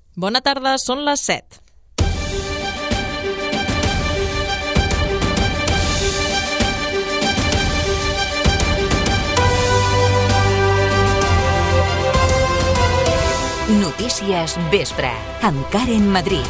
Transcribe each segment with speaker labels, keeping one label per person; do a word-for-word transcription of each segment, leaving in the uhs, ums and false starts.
Speaker 1: Bona tarda, són les set.
Speaker 2: Notícies Vespre, amb Karen Madrid.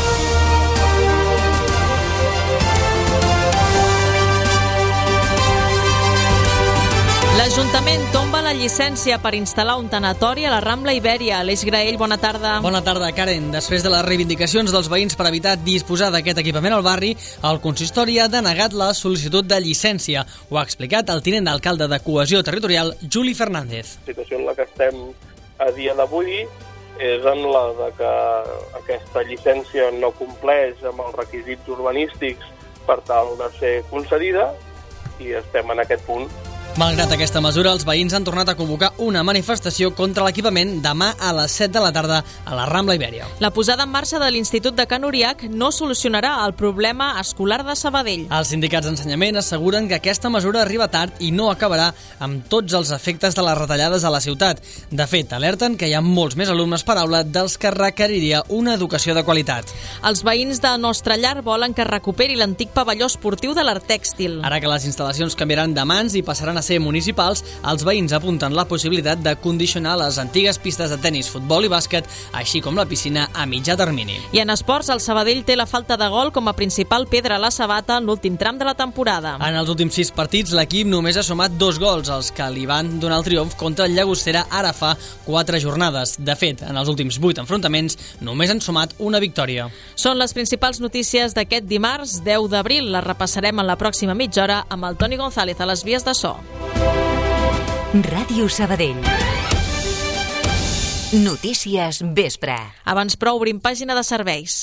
Speaker 1: L'Ajuntament tomba la llicència per instal·lar un tanatori a la Rambla Ibèria. Aleix Graell, bona tarda.
Speaker 3: Bona tarda, Karen. Després de les reivindicacions dels veïns per evitar disposar d'aquest equipament al barri, el consistori ha denegat la sol·licitud de llicència. Ho ha explicat el tinent d'alcalde de Cohesió Territorial, Juli Fernández.
Speaker 4: La situació en la que estem a dia d'avui és en la de que aquesta llicència no compleix amb els requisits urbanístics per tal de ser concedida i estem en aquest punt.
Speaker 3: Malgrat aquesta mesura, els veïns han tornat a convocar una manifestació contra l'equipament demà a les set de la tarda a la Rambla Ibèria.
Speaker 1: La posada en marxa de l'Institut de Can Uriach no solucionarà el problema escolar de Sabadell.
Speaker 3: Els sindicats d'ensenyament asseguren que aquesta mesura arriba tard i no acabarà amb tots els efectes de les retallades a la ciutat. De fet, alerten que hi ha molts més alumnes per aula dels que requeriria una educació de qualitat.
Speaker 1: Els veïns de Nostra Llar volen que es recuperi l'antic pavelló esportiu de l'Art Tèxtil.
Speaker 3: Ara que les instal·lacions canviaran de mans i passaran a ser municipals, els veïns apunten la possibilitat de condicionar les antigues pistes de tenis, futbol i bàsquet, així com la piscina a mitjà termini.
Speaker 1: I en esports, el Sabadell té la falta de gol com a principal pedra a la sabata en l'últim tram de la temporada.
Speaker 3: En els últims sis partits, l'equip només ha sumat dos gols, els que li van donar el triomf contra el Llagostera ara fa quatre jornades. De fet, en els últims vuit enfrontaments, només han sumat una victòria.
Speaker 1: Són les principals notícies d'aquest dimarts, deu d'abril. Les repassarem en la pròxima mitja hora amb el Toni González a les vies de so.
Speaker 2: Ràdio Sabadell. Notícies Vespre.
Speaker 1: Abans però obrim pàgina de serveis.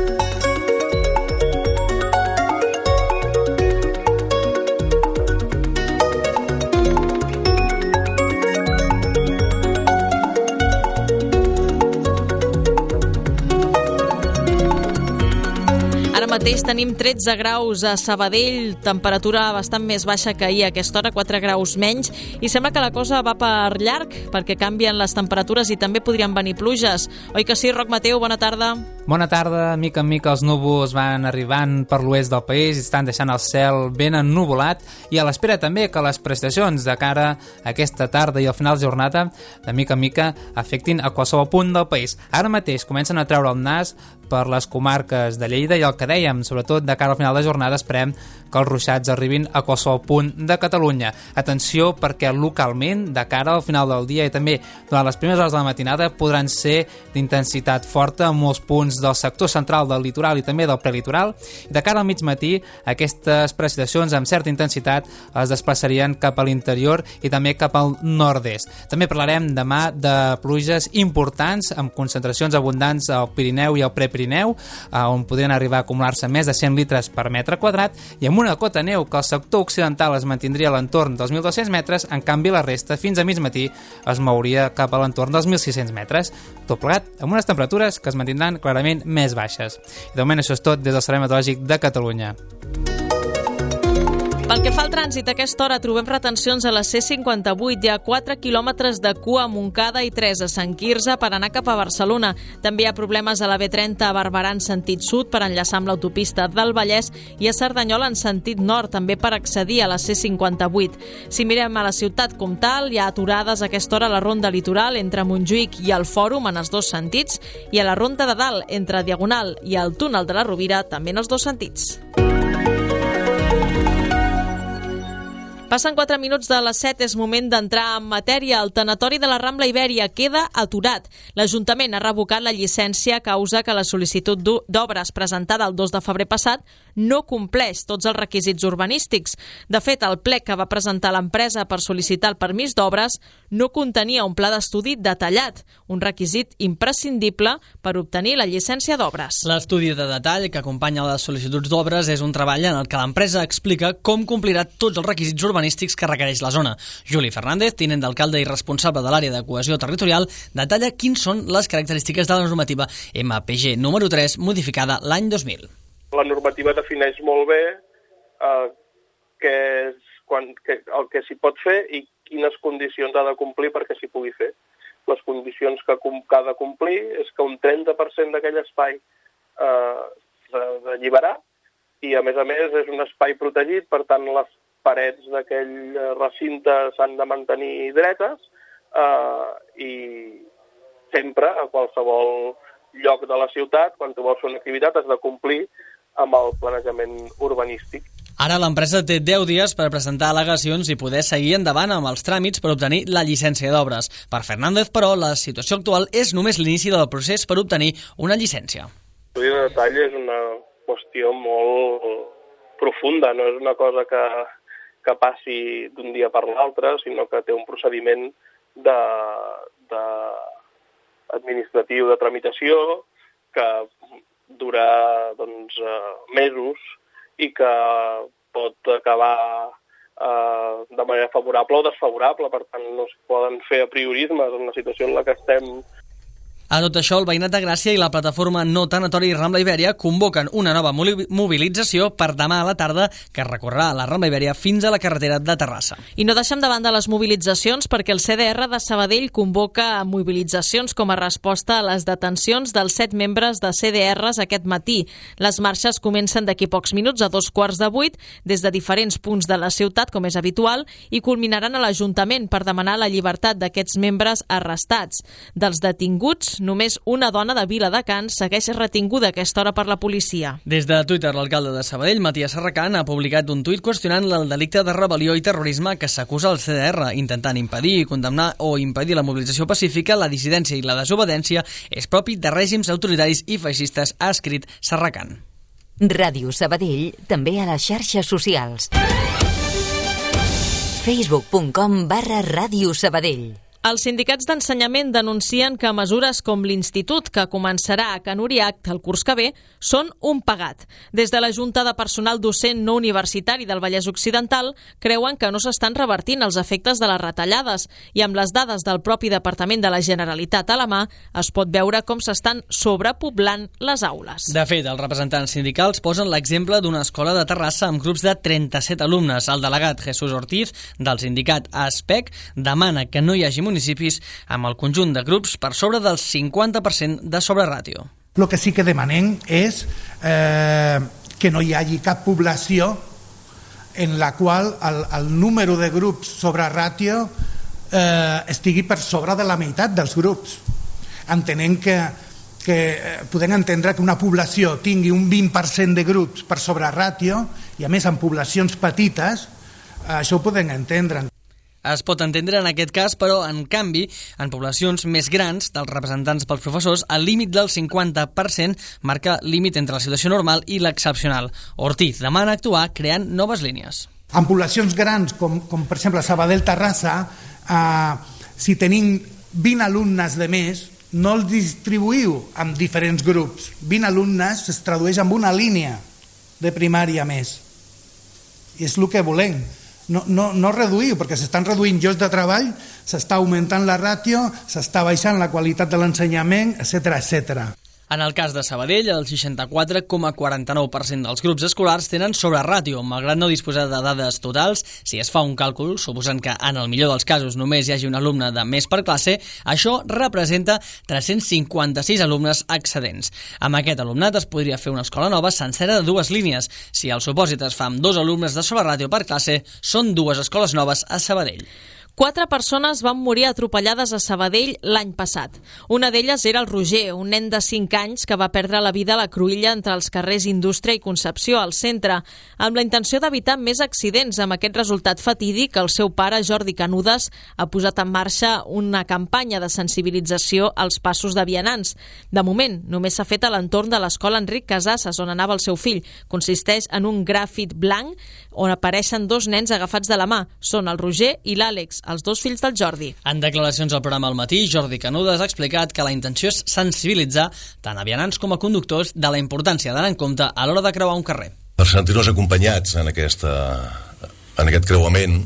Speaker 1: Ara mateix tenim tretze graus a Sabadell, temperatura bastant més baixa que ahir a aquesta hora, quatre graus menys, i sembla que la cosa va per llarg, perquè canvien les temperatures i també podrien venir pluges. Oi que sí, Roc Mateu? Bona tarda.
Speaker 5: Bona tarda. Mica en mica els núvols van arribant per l'oest del país i estan deixant el cel ben ennuvolat, i a l'espera també que les prestacions de cara a aquesta tarda i al final de jornada de mica en mica afectin a qualsevol punt del país. Ara mateix comencen a treure el nas per les comarques de Lleida i el que dèiem, sobretot de cara al final de jornada, esperem que els ruixats arribin a qualsevol punt de Catalunya. Atenció, perquè localment, de cara al final del dia i també durant les primeres hores de la matinada, podran ser d'intensitat forta en molts punts del sector central del litoral i també del prelitoral. De cara al mig matí, aquestes precipitacions amb certa intensitat es desplaçarien cap a l'interior i també cap al nord-est. També parlarem demà de pluges importants amb concentracions abundants al Pirineu i al Prepirineu, on podrien arribar a acumular-se més de cent litres per metre quadrat, i amb una cota neu que al sector occidental es mantindria a l'entorn dels mil dos-cents metres, en canvi la resta fins a mig matí es mouria cap a l'entorn dels mil sis-cents metres. Tot plegat amb unes temperatures que es mantindran clarament més baixes. I de moment això és tot des del Servei Meteorològic de Catalunya.
Speaker 1: Pel que fa al trànsit, a aquesta hora trobem retencions a la C cinquanta-vuit. Hi ha quatre quilòmetres de cua a Montcada i tres a Sant Quirze per anar cap a Barcelona. També hi ha problemes a la B trenta a Barberà en sentit sud per enllaçar amb l'autopista del Vallès i a Cerdanyola en sentit nord, també per accedir a la C cinquanta-vuit. Si mirem a la ciutat com tal, hi ha aturades a aquesta hora a la Ronda Litoral entre Montjuïc i el Fòrum en els dos sentits, i a la Ronda de Dalt entre Diagonal i el túnel de la Rovira també en els dos sentits. Passen quatre minuts de les set, és moment d'entrar en matèria. El tanatori de la Rambla Ibèria queda aturat. L'Ajuntament ha revocat la llicència a causa que la sol·licitud d'obres presentada el dos de febrer passat no compleix tots els requisits urbanístics. De fet, el plec que va presentar l'empresa per sol·licitar el permís d'obres no contenia un pla d'estudi detallat, un requisit imprescindible per obtenir la llicència d'obres.
Speaker 3: L'estudi de detall que acompanya les sol·licituds d'obres és un treball en el que l'empresa explica com complirà tots els requisits urbanístics que requereix la zona. Juli Fernández, tinent d'alcalde i responsable de l'àrea de cohesió territorial, detalla quins són les característiques de la normativa M P G número tres, modificada l'any dos mil.
Speaker 4: La normativa defineix molt bé eh, què és, quan, que, el que s'hi pot fer i quines condicions ha de complir perquè s'hi pugui fer. les condicions que, que ha de complir és que un trenta per cent d'aquell espai eh, s'ha d'alliberar i, a més a més, és un espai protegit, per tant, les parets d'aquell recinte s'han de mantenir dretes eh, i sempre, a qualsevol lloc de la ciutat, quan tu vols fer una activitat, has de complir amb el planejament urbanístic.
Speaker 3: Ara l'empresa té deu dies per presentar al·legacions i poder seguir endavant amb els tràmits per obtenir la llicència d'obres. Per Fernández, però, la situació actual és només l'inici del procés per obtenir una llicència.
Speaker 4: L'estudi de detall és una qüestió molt profunda, no és una cosa que, que passi d'un dia per l'altre, sinó que té un procediment de, de administratiu de tramitació que dura doncs, mesos i que pot acabar eh, de manera favorable o desfavorable. Per tant, no es poden fer apriorismes en la situació en la que estem.
Speaker 3: A tot això, el Veïnat de Gràcia i la plataforma No Tanatori Rambla Ibèria convoquen una nova mobilització per demà a la tarda que recorrerà la Rambla Ibèria fins a la carretera de Terrassa.
Speaker 1: I no deixem de banda les mobilitzacions perquè el C D R de Sabadell convoca mobilitzacions com a resposta a les detencions dels set membres de C D Rs aquest matí. Les marxes comencen d'aquí pocs minuts a dos quarts de vuit des de diferents punts de la ciutat, com és habitual, i culminaran a l'Ajuntament per demanar la llibertat d'aquests membres arrestats. Dels detinguts, només una dona de Viladecans segueix retinguda a aquesta hora per la policia.
Speaker 3: Des de Twitter, l'alcalde de Sabadell, Matías Serracant, ha publicat un tuit qüestionant el delicte de rebel·lió i terrorisme que s'acusa al C D R, intentant impedir, condemnar o impedir la mobilització pacífica, la dissidència i la desobediència és propi de règims autoritaris i feixistes, ha escrit Serracant.
Speaker 2: Ràdio Sabadell, també a les xarxes socials. facebook punt com barra Ràdio Sabadell.
Speaker 1: Els sindicats d'ensenyament denuncien que mesures com l'Institut, que començarà a Can Uriac el curs que ve, són un pagat. Des de la Junta de Personal Docent No Universitari del Vallès Occidental creuen que no s'estan revertint els efectes de les retallades i amb les dades del propi Departament de la Generalitat a la mà es pot veure com s'estan sobrepoblant les aules.
Speaker 3: De fet, els representants sindicals posen l'exemple d'una escola de Terrassa amb grups de trenta-set alumnes. El delegat Jesús Ortiz, del sindicat ASPEC, demana que no hi hagi municipis amb el conjunt de grups per sobre del cinquanta per cent de sobreràtio.
Speaker 6: El que sí que demanem és eh, que no hi hagi cap població en la qual el, el número de grups sobre ràtio eh, estigui per sobre de la meitat dels grups. Entenent que, que podem entendre que una població tingui un vint per cent de grups per sobre ràtio i a més en poblacions petites, eh, això ho podem entendre.
Speaker 3: Es pot entendre en aquest cas, però, en canvi, en poblacions més grans dels representants pels professors, el límit del cinquanta per cent marca límit entre la situació normal i l'excepcional. Ortiz demana actuar creant noves línies.
Speaker 6: En poblacions grans, com, com per exemple Sabadell-Terrassa, eh, si tenim vint alumnes de més, no els distribuïu en diferents grups. vint alumnes es tradueix en una línia de primària més. I és el que volem. No, no, no reduïu, perquè s'estan reduint llocs de treball, s'està augmentant la ràtio, s'està baixant la qualitat de l'ensenyament, etcètera, etcètera.
Speaker 3: En el cas de Sabadell, el seixanta-quatre coma quaranta-nou per cent dels grups escolars tenen sobreràtio, malgrat no disposar de dades totals. Si es fa un càlcul, suposant que en el millor dels casos només hi hagi un alumne de més per classe, això representa tres-cents cinquanta-sis alumnes excedents. Amb aquest alumnat es podria fer una escola nova sencera de dues línies. Si el supòsit es fa amb dos alumnes de sobreràtio per classe, són dues escoles noves a Sabadell.
Speaker 1: Quatre persones van morir atropellades a Sabadell l'any passat. Una d'elles era el Roger, un nen de cinc anys que va perdre la vida a la cruïlla entre els carrers Indústria i Concepció, al centre, amb la intenció d'evitar més accidents. Amb aquest resultat fatídic, el seu pare, Jordi Canudes, ha posat en marxa una campanya de sensibilització als passos de vianants. De moment, només s'ha fet a l'entorn de l'escola Enric Casasses, on anava el seu fill. Consisteix en un grafit blanc on apareixen dos nens agafats de la mà. Són el Roger i l'Àlex, els dos fills del Jordi.
Speaker 3: En declaracions al programa Al Matí, Jordi Canudes ha explicat que la intenció és sensibilitzar tant a vianants com a conductors de la importància d'anar en compte a l'hora de creuar un carrer.
Speaker 7: Per sentir-nos acompanyats en, aquesta, en aquest creuament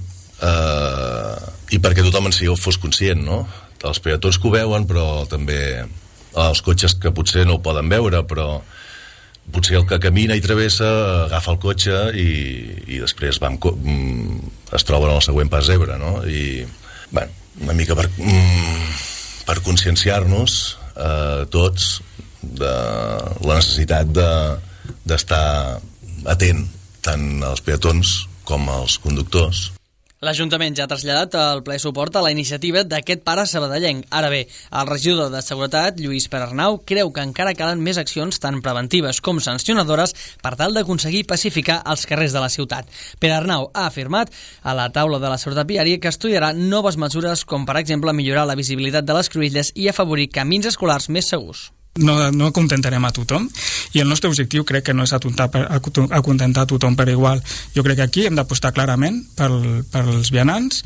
Speaker 7: eh, i perquè tothom en si fos conscient, no? Els peatons que ho veuen, però també els cotxes que potser no ho poden veure, però potser el que camina i travessa agafa el cotxe i, i després va amb, es troben al següent pas zebra, no? I, bueno, una mica per, mm, per conscienciar-nos eh, tots de la necessitat de, d'estar atent tant als peatons com als conductors.
Speaker 3: L'Ajuntament ja ha traslladat el ple suport a la iniciativa d'aquest pare sabadellenc. Ara bé, el regidor de Seguretat, Lluís Perarnau, creu que encara calen més accions tant preventives com sancionadores per tal d'aconseguir pacificar els carrers de la ciutat. Perarnau ha afirmat a la taula de la seguretat viària que estudiarà noves mesures com, per exemple, millorar la visibilitat de les cruïlles i afavorir camins escolars més segurs.
Speaker 8: No, no acontentarem a tothom i el nostre objectiu crec que no és acontentar a tothom per igual. Jo crec que aquí hem d'apostar clarament pel, pels vianants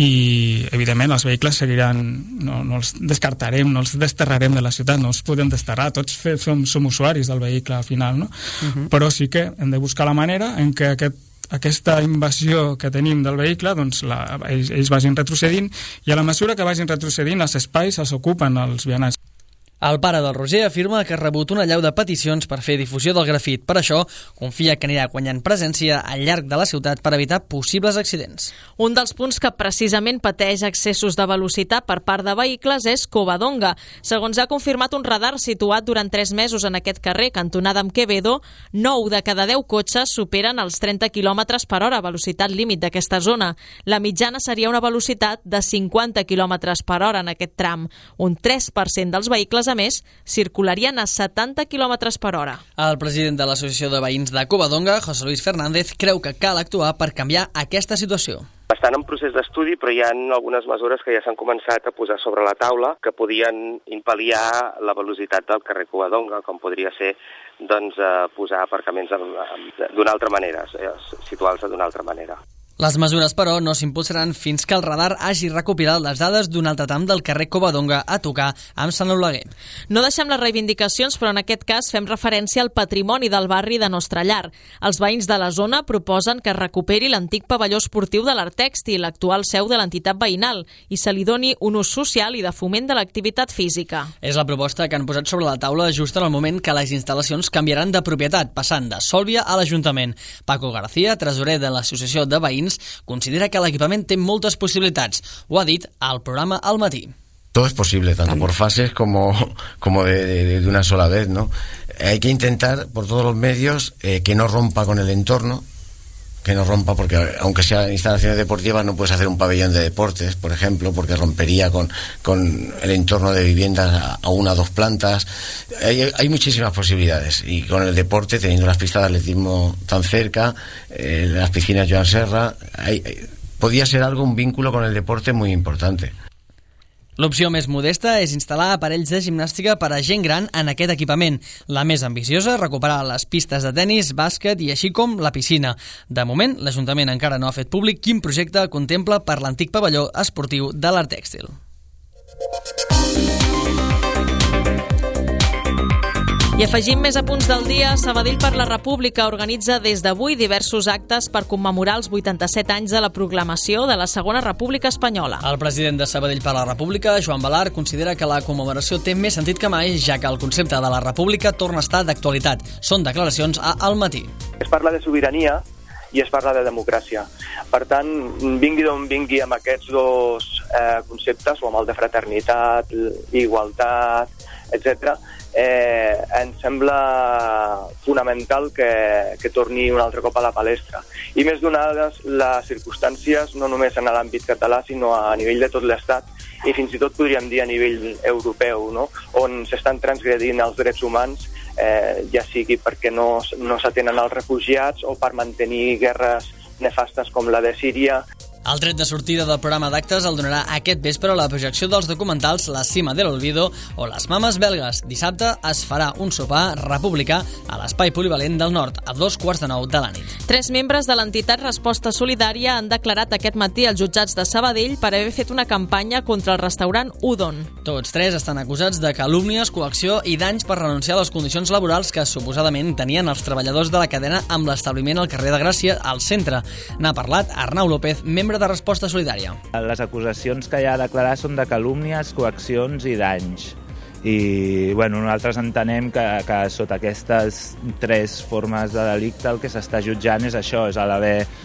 Speaker 8: i evidentment els vehicles seguiran, no, no els descartarem, no els desterrarem de la ciutat, no els podem desterrar, tots fe, som, som usuaris del vehicle al final, no? Uh-huh. Però sí que hem de buscar la manera en què aquest aquesta invasió que tenim del vehicle, doncs la, ells, ells vagin retrocedint i a la mesura que vagin retrocedint els espais els ocupen els vianants.
Speaker 3: El pare del Roger afirma que ha rebut una allau de peticions per fer difusió del grafit. Per això, confia que anirà guanyant presència al llarg de la ciutat per evitar possibles accidents.
Speaker 1: Un dels punts que precisament pateix excessos de velocitat per part de vehicles és Covadonga. Segons ha confirmat un radar situat durant tres mesos en aquest carrer, cantonada amb Quevedo, nou de cada deu cotxes superen els trenta quilòmetres per hora, velocitat límit d'aquesta zona. La mitjana seria una velocitat de cinquanta quilòmetres per hora en aquest tram. Un tres per cent dels vehicles a més, circularien a setanta quilòmetres per hora.
Speaker 3: El president de l'Associació de Veïns de Covadonga, José Luis Fernández, creu que cal actuar per canviar aquesta situació.
Speaker 9: Estan en procés d'estudi, però hi ha algunes mesures que ja s'han començat a posar sobre la taula que podien impal·liar la velocitat del carrer Covadonga, com podria ser doncs, posar aparcaments d'una altra manera, situar-los d'una altra manera.
Speaker 3: Les mesures, però, no s'impulsaran fins que el radar hagi recopilat les dades d'un altre tram del carrer Covadonga a tocar amb Sant Oleguer.
Speaker 1: No deixem les reivindicacions, però en aquest cas fem referència al patrimoni del barri de Nostra Llar. Els veïns de la zona proposen que es recuperi l'antic pavelló esportiu de l'Artèxtil, l'actual seu de l'entitat veïnal, i se li doni un ús social i de foment de l'activitat física.
Speaker 3: És la proposta que han posat sobre la taula just en el moment que les instal·lacions canviaran de propietat, passant de Sòlvia a l'Ajuntament. Paco García, tresorer de l'Associació de Veïns, considera que l'equipament té moltes possibilitats. Ho ha dit al programa Al Matí.
Speaker 10: Todo es posible, tanto por fases como, como de, de, de una sola vez, ¿no? Hay que intentar por todos los medios eh, que no rompa con el entorno, que no rompa, porque aunque sean instalaciones deportivas no puedes hacer un pabellón de deportes, por ejemplo, porque rompería con, con el entorno de viviendas a, a una o dos plantas. Hay, hay muchísimas posibilidades, y con el deporte, teniendo las pistas de atletismo tan cerca, eh, las piscinas Joan Serra, hay, hay, podría ser algo, un vínculo con el deporte muy importante.
Speaker 3: L'opció més modesta és instal·lar aparells de gimnàstica per a gent gran en aquest equipament. La més ambiciosa, recuperar les pistes de tennis, bàsquet i així com la piscina. De moment, l'Ajuntament encara no ha fet públic quin projecte contempla per l'antic pavelló esportiu de l'Artèxtil.
Speaker 1: I afegim més apunts del dia. Sabadell per la República organitza des d'avui diversos actes per commemorar els vuitanta-set anys de la proclamació de la Segona República Espanyola.
Speaker 3: El president de Sabadell per la República, Joan Balart, considera que la commemoració té més sentit que mai, ja que el concepte de la República torna a estar d'actualitat. Són declaracions a Al Matí.
Speaker 11: Es parla de sobirania i es parla de democràcia. Per tant, vingui d'on vingui amb aquests dos eh, conceptes, o amb el de fraternitat, igualtat, etcètera, eh, ens sembla fonamental que, que torni un altre cop a la palestra. I més donades les circumstàncies, no només en l'àmbit català, sinó a nivell de tot l'Estat, i fins i tot podríem dir a nivell europeu, no? On s'estan transgredint els drets humans, eh, ja sigui perquè no, no s'atenen als refugiats o per mantenir guerres nefastes com la de Síria.
Speaker 3: El tret de sortida del programa d'actes el donarà aquest vespre la projecció dels documentals La cima de l'olvido o Les mames belgues. Dissabte es farà un sopar republicà a l'Espai Polivalent del Nord, a dos quarts de nou de la nit.
Speaker 1: Tres membres de l'entitat Resposta Solidària han declarat aquest matí als jutjats de Sabadell per haver fet una campanya contra el restaurant Udon.
Speaker 3: Tots tres estan acusats de calúmnies, coacció i danys per renunciar a les condicions laborals que suposadament tenien els treballadors de la cadena amb l'establiment al carrer de Gràcia, al centre. N'ha parlat Arnau López, membre de Resposta Solidària.
Speaker 12: Les acusacions que hi ha a declarar són de calúmnies, coaccions i danys. I bueno, nosaltres entenem que, que sota aquestes tres formes de delicte el que s'està jutjant és això, és l'haver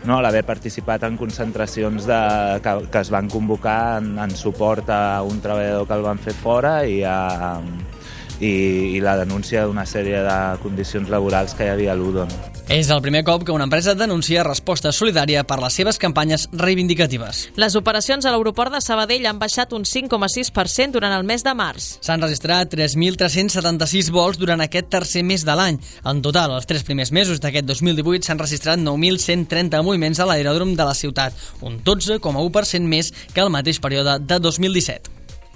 Speaker 12: no? L'haver participat en concentracions de, que, que es van convocar en, en suport a un treballador que el van fer fora i, a, i, i la denúncia d'una sèrie de condicions laborals que hi havia a l'Udon.
Speaker 3: És el primer cop que una empresa denuncia resposta solidària per les seves campanyes reivindicatives.
Speaker 1: Les operacions a l'aeroport de Sabadell han baixat un cinc coma sis per cent durant el mes de març.
Speaker 3: S'han registrat tres mil tres-cents setanta-sis vols durant aquest tercer mes de l'any. En total, els tres primers mesos d'aquest dos mil divuit s'han registrat nou mil cent trenta moviments a l'aeròdrom de la ciutat, un dotze coma u per cent més que el mateix període de dos mil disset.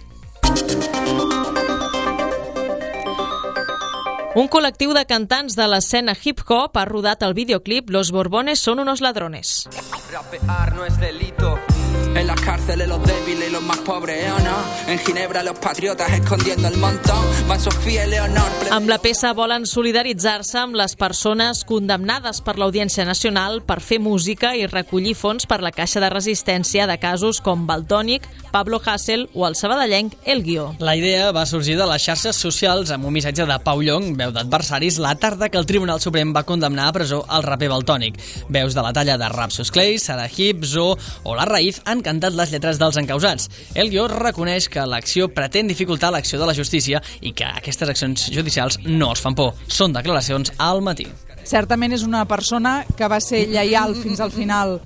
Speaker 1: Un col·lectiu de cantants de l'escena hip-hop ha rodat el videoclip Los Borbones son unos ladrones.
Speaker 13: Rapear no es delito. En las cárceles los débiles y los más pobres, ¿eh o no? En Ginebra los patriotas escondiendo el montón. Van Sofía y Leonor...
Speaker 1: Amb la peça volen solidaritzar-se amb les persones condemnades per l'Audiència Nacional per fer música i recollir fons per la Caixa de Resistència de casos com Valtònyc, Pablo Hasél o el sabadellenc El Guió.
Speaker 3: La idea va sorgir de les xarxes socials amb un missatge de Pau Llong, veu d'adversaris, la tarda que el Tribunal Suprem va condemnar a presó el raper Valtònyc. Veus de la talla de Rapsus Clay, Sara Hip, Zo o La Raïf han cantat les lletres dels encausats. El Guió reconeix que l'acció pretén dificultar l'acció de la justícia i que aquestes accions judicials no els fan por. Són declaracions al Matí.
Speaker 14: Certament és una persona que va ser lleial fins al final.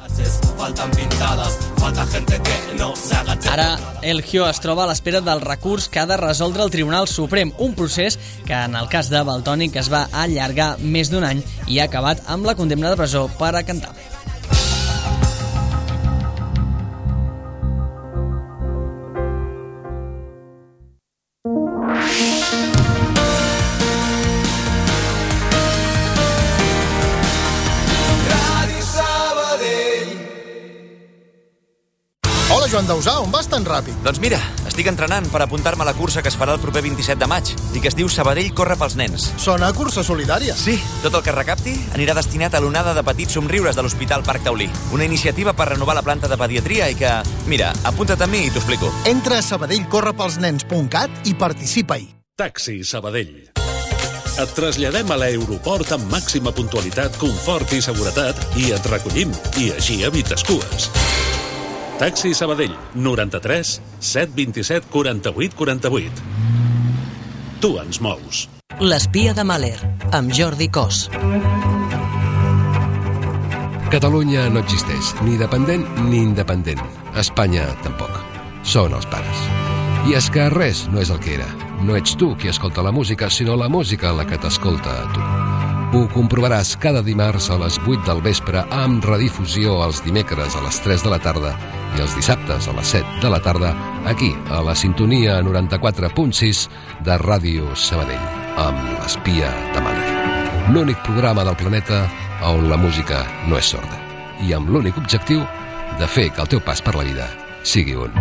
Speaker 3: Ara, El Guió es troba a l'espera del recurs que ha de resoldre el Tribunal Suprem, un procés que en el cas de Valtònyc es va allargar més d'un any i ha acabat amb la condemna de presó per a cantar.
Speaker 15: Hola, Joan Dausà, on vas tan ràpid?
Speaker 16: Doncs mira, estic entrenant per apuntar-me a la cursa que es farà el proper vint-i-set de maig i que es diu Sabadell corre pels nens.
Speaker 15: Sona a cursa solidària.
Speaker 16: Sí, tot el que recapti anirà destinat a l'onada de petits somriures de l'Hospital Parc Taulí. Una iniciativa per renovar la planta de pediatria i que, mira, apunta't amb mi i t'ho explico.
Speaker 15: Entra a sabadell corre pels nens punt cat i participa-hi.
Speaker 17: Taxi Sabadell. Et traslladem a l'aeroport amb màxima puntualitat, confort i seguretat i et recollim, i així evites cues. Taxi Sabadell, noranta-tres set vint-i-set quaranta-vuit quaranta-vuit. Tu ens mous.
Speaker 18: L'espia de Mahler, amb Jordi Cos.
Speaker 19: Catalunya no existeix, ni dependent ni independent. Espanya tampoc. Són els pares. I és que res no és el que era. No ets tu qui escolta la música, sinó la música la que t'escolta a tu. Ho comprovaràs cada dimarts a les vuit del vespre amb redifusió els dimecres a les tres de la tarda i els dissabtes a les set de la tarda aquí, a la sintonia noranta-quatre punt sis de Ràdio Sabadell, amb l'espia de Mahler. L'únic programa del planeta on la música no és sorda i amb l'únic objectiu de fer que el teu pas per la vida sigui un.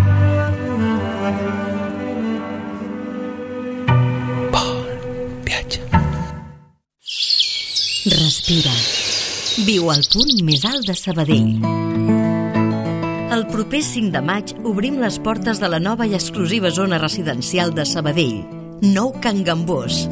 Speaker 20: Respira. Viu al punt més alt de Sabadell. El proper cinc de maig obrim les portes de la nova i exclusiva zona residencial de Sabadell, Nou Can Gambós.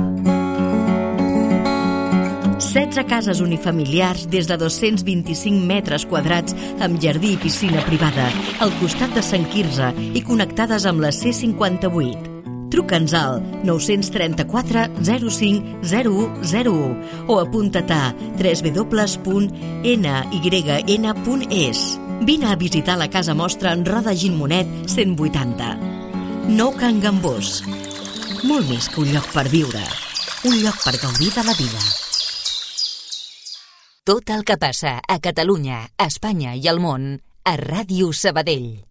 Speaker 20: setze cases unifamiliars des de dos-cents vint-i-cinc metres quadrats amb jardí i piscina privada, al costat de Sant Quirze i connectades amb la C cinquanta-vuit. Truca'ns al nou trenta-quatre zero cinc zero u zero u o apunta't a w w w punt n y n punt es. Vine a visitar la casa mostra en Roda Gimmonet cent vuitanta. Nou Can Gambós. Molt més que un lloc per viure. Un lloc per gaudir de la vida.
Speaker 2: Tot el que passa a Catalunya, a Espanya i al món a Ràdio Sabadell.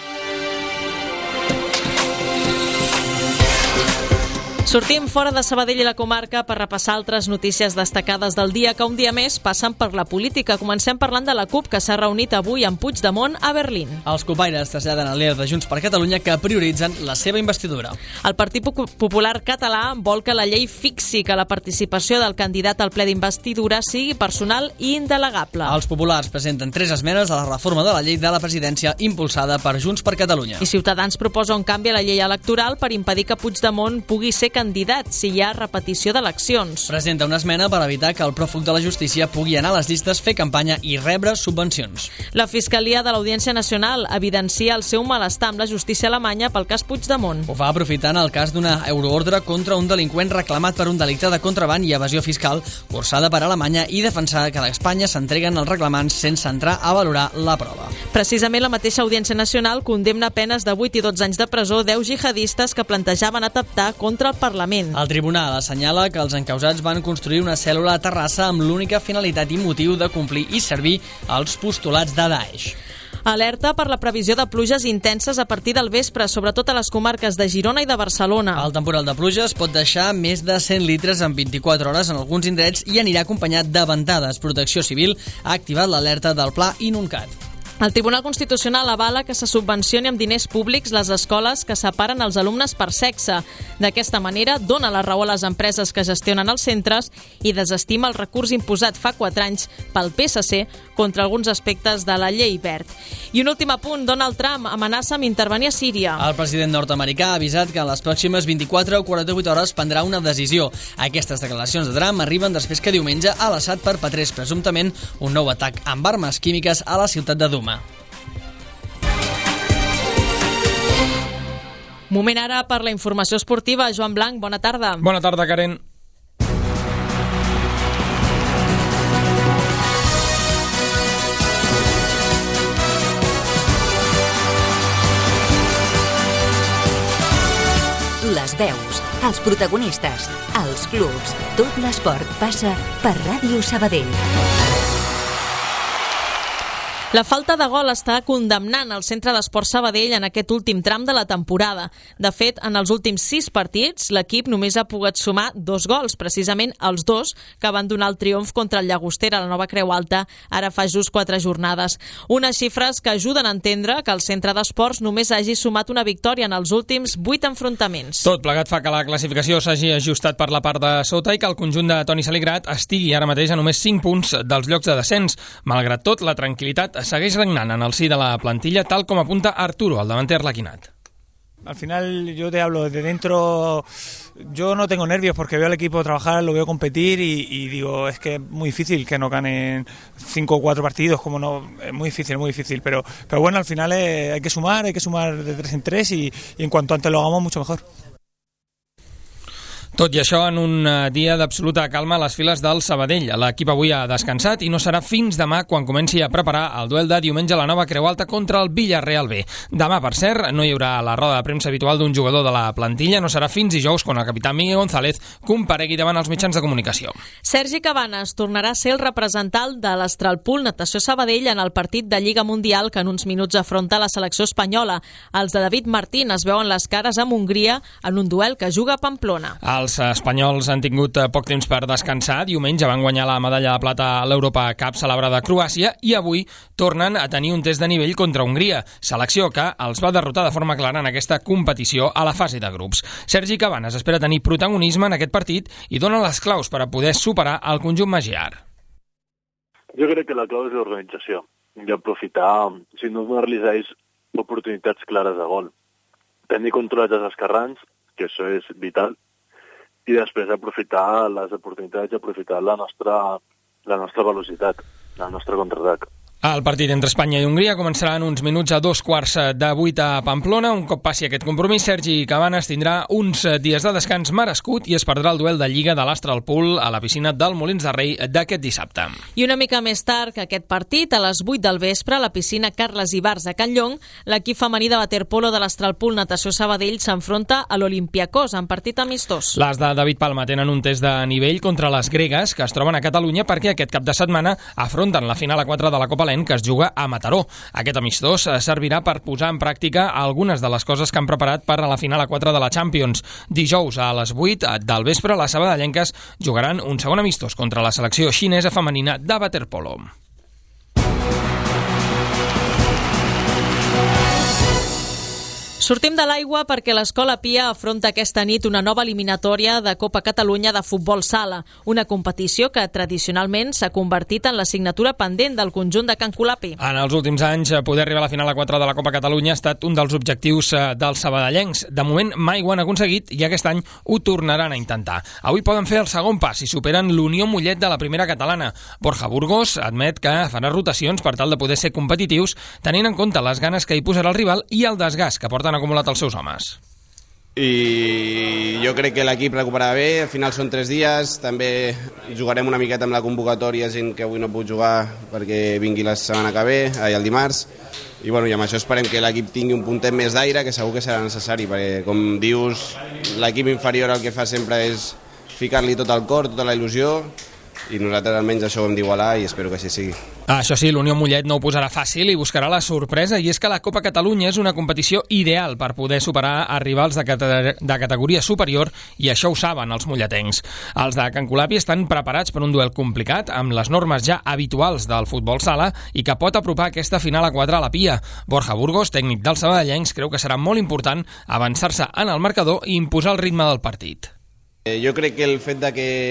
Speaker 1: Sortim fora de Sabadell i la comarca per repassar altres notícies destacades del dia que un dia més passen per la política. Comencem parlant de la CUP, que s'ha reunit avui amb Puigdemont a Berlín.
Speaker 3: Els copaires traslladen al líder de Junts per Catalunya que prioritzen la seva investidura.
Speaker 1: El Partit Popular Català vol que la llei fixi que la participació del candidat al ple d'investidura sigui personal i indelegable.
Speaker 3: Els populars presenten tres esmenes a la reforma de la llei de la presidència impulsada per Junts per Catalunya.
Speaker 1: I Ciutadans proposa un canvi a la llei electoral per impedir que Puigdemont pugui ser candidat si hi ha repetició d'eleccions.
Speaker 3: Presenta una esmena per evitar que el pròfug de la justícia pugui anar a les llistes, fer campanya i rebre subvencions.
Speaker 1: La Fiscalia de l'Audiència Nacional evidencia el seu malestar amb la justícia alemanya pel cas Puigdemont.
Speaker 3: Ho fa aprofitant el cas d'una euroordre contra un delinqüent reclamat per un delicte de contraban i evasió fiscal cursada per Alemanya i defensar que a Espanya s'entreguen els reclamants sense entrar a valorar la prova.
Speaker 1: Precisament la mateixa Audiència Nacional condemna penes de vuit i dotze anys de presó deu jihadistes que plantejaven atemptar contra el Parlament.
Speaker 3: El tribunal assenyala que els encausats van construir una cèl·lula a Terrassa amb l'única finalitat i motiu de complir i servir als postulats de Daesh.
Speaker 1: Alerta per la previsió de pluges intenses a partir del vespre, sobretot a les comarques de Girona i de Barcelona.
Speaker 3: El temporal de pluges pot deixar més de cent litres en vint-i-quatre hores en alguns indrets i anirà acompanyat de ventades. Protecció Civil ha activat l'alerta del Pla Inuncat.
Speaker 1: El Tribunal Constitucional avala que se subvencioni amb diners públics les escoles que separen els alumnes per sexe. D'aquesta manera, dona la raó a les empreses que gestionen els centres i desestima el recurs imposat fa quatre anys pel P S C contra alguns aspectes de la llei Wert. I un últim apunt, Donald Trump amenaça amb intervenir a Síria.
Speaker 3: El president nord-americà ha avisat que en les pròximes vint-i-quatre o quaranta-vuit hores prendrà una decisió. Aquestes declaracions de Trump arriben després que diumenge Al-Assad perpetrés presumptament un nou atac amb armes químiques a la ciutat de Duma.
Speaker 1: Moment ara per la informació esportiva. Joan Blanc, bona tarda.
Speaker 21: Bona tarda, Karen.
Speaker 2: Les veus, els protagonistes, els clubs, tot l'esport passa per Ràdio Sabadell.
Speaker 1: La falta de gol està condemnant el Centre d'Esport Sabadell en aquest últim tram de la temporada. De fet, en els últims sis partits, l'equip només ha pogut sumar dos gols, precisament els dos que van donar el triomf contra el Llagostera a la Nova Creu Alta, ara fa just quatre jornades. Unes xifres que ajuden a entendre que el Centre d'Esports només hagi sumat una victòria en els últims vuit enfrontaments.
Speaker 21: Tot plegat fa que la classificació s'hagi ajustat per la part de sota i que el conjunt de Toni Saligrat estigui ara mateix a només cinc punts dels llocs de descens. Malgrat tot, la tranquil·litat segueix regnant en el sí de la plantilla, tal com apunta Arturo, el davanter arlequinat.
Speaker 22: Al final yo te hablo desde dentro, yo no tengo nervios porque veo al equipo trabajar, lo veo competir y, y digo, es que es muy difícil que no ganen cinco o cuatro partidos, como no, es muy difícil, muy difícil, pero, pero bueno, al final eh, hay que sumar, hay que sumar de tres en tres y, y en cuanto antes lo hagamos, mucho mejor.
Speaker 21: Tot i això, en un dia d'absoluta calma a les files del Sabadell. L'equip avui ha descansat i no serà fins demà quan comenci a preparar el duel de diumenge a la Nova Creu Alta contra el Villarreal B. Demà, per cert, no hi haurà la roda de premsa habitual d'un jugador de la plantilla, no serà fins dijous quan el capità Miguel González comparegui davant els mitjans de comunicació.
Speaker 1: Sergi Cabanes tornarà a ser el representant de l'Astralpool Natació Sabadell en el partit de Lliga Mundial que en uns minuts afronta la selecció espanyola. Els de David Martín es veuen les cares amb Hongria en un duel que juga a Pamplona.
Speaker 21: Els espanyols han tingut poc temps per descansar. Diumenge van guanyar la medalla de plata a l'Europa Cup celebrada a Croàcia i avui tornen a tenir un test de nivell contra Hongria, selecció que els va derrotar de forma clara en aquesta competició a la fase de grups. Sergi Cabanes espera tenir protagonisme en aquest partit i dona les claus per a poder superar el conjunt magiar.
Speaker 23: Jo crec que la clau és l'organització i aprofitar, si no donar-los oportunitats clares de gol. Tenir controlats els esquerrans, que això és vital, i després aprofitar les oportunitats i aprofitar la nostra, la nostra velocitat, el nostre contraatac.
Speaker 21: El partit entre Espanya i Hongria començarà en uns minuts a dos quarts de vuit a Pamplona. Un cop passi aquest compromís, Sergi Cabanes tindrà uns dies de descans merescut i es perdrà el duel de Lliga de l'Astralpool a la piscina del Molins de Rei d'aquest dissabte.
Speaker 1: I una mica més tard que aquest partit, a les vuit del vespre, a la piscina Carles Ibars de Can Llong, l'equip femení de waterpolo de l'Astralpool Natació Sabadell s'enfronta a l'Olympiacos en partit amistós.
Speaker 21: Les de David Palma tenen un test de nivell contra les gregues que es troben a Catalunya perquè aquest cap de setmana afronten la final a quatre de la Copa que es juga a Mataró. Aquest amistós servirà per posar en pràctica algunes de les coses que han preparat per a la final a quatre de la Champions. Dijous a les vuit del vespre, les sabadellenques jugaran un segon amistós contra la selecció xinesa femenina de waterpolo.
Speaker 1: Sortim de l'aigua perquè l'Escola Pia afronta aquesta nit una nova eliminatòria de Copa Catalunya de futbol sala, una competició que tradicionalment s'ha convertit en l'assignatura pendent del conjunt de Can Colapi.
Speaker 21: En els últims anys, poder arribar a la final a quatre de la Copa Catalunya ha estat un dels objectius dels sabadellencs. De moment mai ho han aconseguit i aquest any ho tornaran a intentar. Avui poden fer el segon pas i superen l'Unió Mollet de la primera catalana. Borja Burgos admet que farà rotacions per tal de poder ser competitius, tenint en compte les ganes que hi posarà el rival i el desgast que porten acumulat els seus homes.
Speaker 4: I jo crec que l'equip recuperarà bé, al final són tres dies, també jugarem una miqueta amb la convocatòria, gent que avui no puc jugar perquè vingui la setmana que ve, ai, el dimarts, i, bueno, i amb això esperem que l'equip tingui un puntet més d'aire, que segur que serà necessari, perquè, com dius, l'equip inferior el que fa sempre és ficar-li tot el cor, tota la il·lusió, i nosaltres almenys això ho hem d'igualar i espero que així sigui.
Speaker 21: Això sí, l'Unió Mollet no ho posarà fàcil i buscarà la sorpresa, i és que la Copa Catalunya és una competició ideal per poder superar a rivals de, cate de categoria superior, i això ho saben els molletencs. Els de Can Colapi estan preparats per un duel complicat, amb les normes ja habituals del futbol sala, i que pot apropar aquesta final a quatre a la Pia. Borja Burgos, tècnic dels sabadellencs, creu que serà molt important avançar-se en el marcador i imposar el ritme del partit.
Speaker 4: Eh, jo crec que el fet de que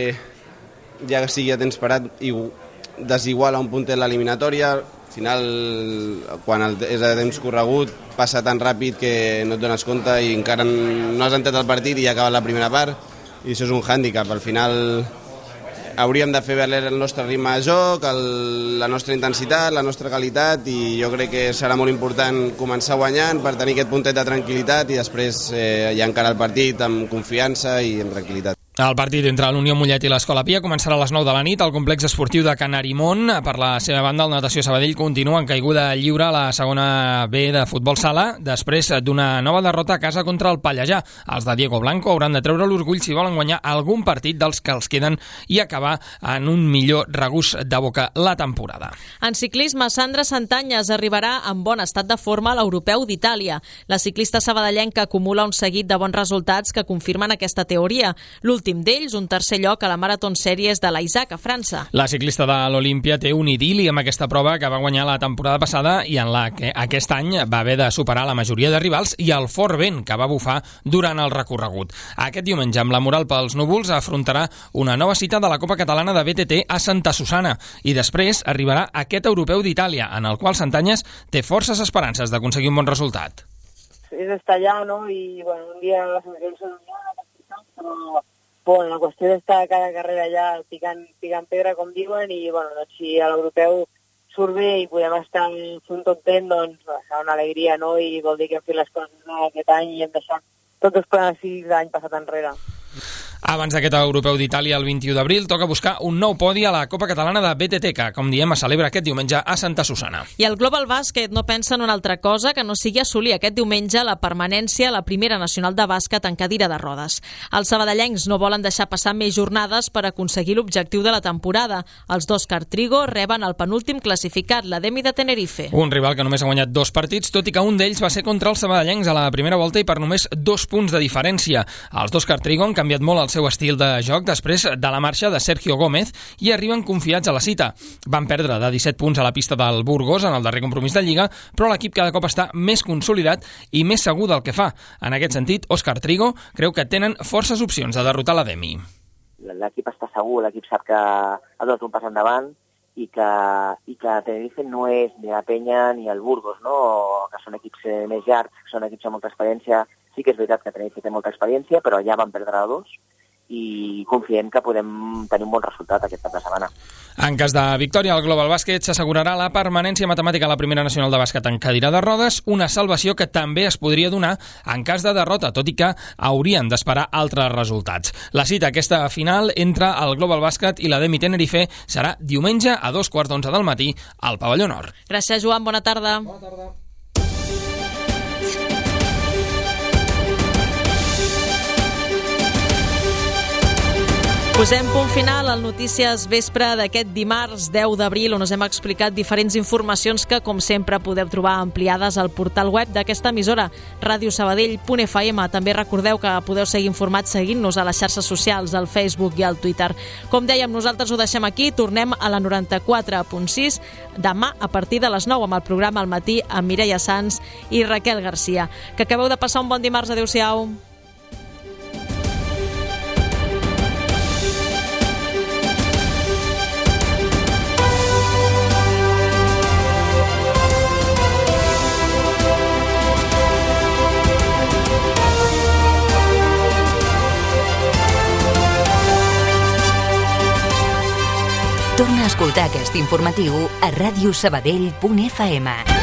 Speaker 4: ja sigui a temps parat i desiguala un puntet l'eliminatòria, al final quan el, és a temps corregut passa tan ràpid que no et dones compte i encara no has entrat el partit i ja ha acabat la primera part, i això és un hàndicap. Al final hauríem de fer valer el nostre ritme de joc, el, la nostra intensitat, la nostra qualitat, i jo crec que serà molt important començar guanyant per tenir aquest puntet de tranquil·litat i després eh, ja encarar el partit amb confiança i amb tranquil·litat.
Speaker 21: El partit entre l'Unió Mollet i l'Escola Pia començarà a les nou de la nit al complex esportiu de Can Arimon. Per la seva banda, el Natació Sabadell continua en caiguda lliure a la segona B de futbol sala, després d'una nova derrota a casa contra el Pallejà. Els de Diego Blanco hauran de treure l'orgull si volen guanyar algun partit dels que els queden i acabar en un millor regust de boca la temporada.
Speaker 1: En ciclisme, Sandra Santanyes arribarà en bon estat de forma a l'Europeu d'Itàlia. La ciclista sabadellenca acumula un seguit de bons resultats que confirmen aquesta teoria. L'últim d'ells, un tercer lloc a la Marathon Series de l'Isaac a França.
Speaker 21: La ciclista de l'Olímpia té un idil·li amb aquesta prova que va guanyar la temporada passada i en la que aquest any va haver de superar la majoria de rivals i el fort vent que va bufar durant el recorregut. Aquest diumenge, amb la moral pels núvols, afrontarà una nova cita de la Copa Catalana de B T T a Santa Susana, i després arribarà aquest Europeu d'Itàlia, en el qual Santanyes té forces esperances d'aconseguir un bon resultat.
Speaker 5: És estar allà, no? I bueno, un dia les emocions són però bueno, la qüestió d'estar cada carrera allà picant, picant pedra, com diuen, i bueno, doncs, si a l'europeu surt bé i podem estar fent tot temps, doncs serà una alegria, no? I vol dir que hem fet les coses aquest any i hem deixat tots els pronòstics de l'any passat enrere.
Speaker 21: Abans d'aquest Europeu d'Itàlia el vint-i-u d'abril toca buscar un nou podi a la Copa Catalana de B T T, que, com diem, es celebra aquest diumenge a Santa Susana.
Speaker 1: I el Global Bàsquet no pensa en una altra cosa que no sigui assolir aquest diumenge la permanència a la primera nacional de bàsquet en cadira de rodes. Els sabadellencs no volen deixar passar més jornades per aconseguir l'objectiu de la temporada. Els dos Cartrigo reben el penúltim classificat, l'Ademi de Tenerife.
Speaker 21: Un rival que només ha guanyat dos partits, tot i que un d'ells va ser contra els sabadellencs a la primera volta i per només dos punts de diferència. Els dos Cartrigo han canviat molt el seu estil de joc després de la marxa de Sergio Gómez i arriben confiats a la cita. Van perdre de disset punts a la pista del Burgos en el darrer compromís de Lliga, però l'equip cada cop està més consolidat i més segur del que fa. En aquest sentit, Òscar Trigo creu que tenen forces opcions de derrotar l'Ademi.
Speaker 5: L'equip està segur, l'equip sap que ha donat un pas endavant i que, i que Tenerife no és ni la Penya ni el Burgos, no? Que són equips més llargs, que són equips amb molta experiència. Sí que és veritat que Tenerife té molta experiència, però ja van perdre a dos, i confiem que podem tenir un bon resultat aquest cap de setmana.
Speaker 21: En cas de victòria, el Global Bàsquet s'assegurarà la permanència matemàtica a la primera nacional de bàsquet en cadira de rodes, una salvació que també es podria donar en cas de derrota, tot i que haurien d'esperar altres resultats. La cita aquesta final entre el Global Bàsquet i l'Ademi Tenerife serà diumenge a dos quarts d'onze del matí al Pavelló Nord.
Speaker 1: Gràcies, Joan. Bona tarda.
Speaker 21: Bona tarda.
Speaker 1: Posem punt final al Notícies Vespre d'aquest dimarts deu d'abril, on us hem explicat diferents informacions que, com sempre, podeu trobar ampliades al portal web d'aquesta emissora, ràdio sabadell punt f m. També recordeu que podeu seguir informats seguint-nos a les xarxes socials, al Facebook i al Twitter. Com dèiem, nosaltres ho deixem aquí, tornem a la noranta-quatre punt sis demà a partir de les nou amb el programa al matí amb Mireia Sans i Raquel Garcia. Que acabeu de passar un bon dimarts. Adéu-siau.
Speaker 2: Torna a escoltar aquest informatiu a ràdio sabadell punt f m.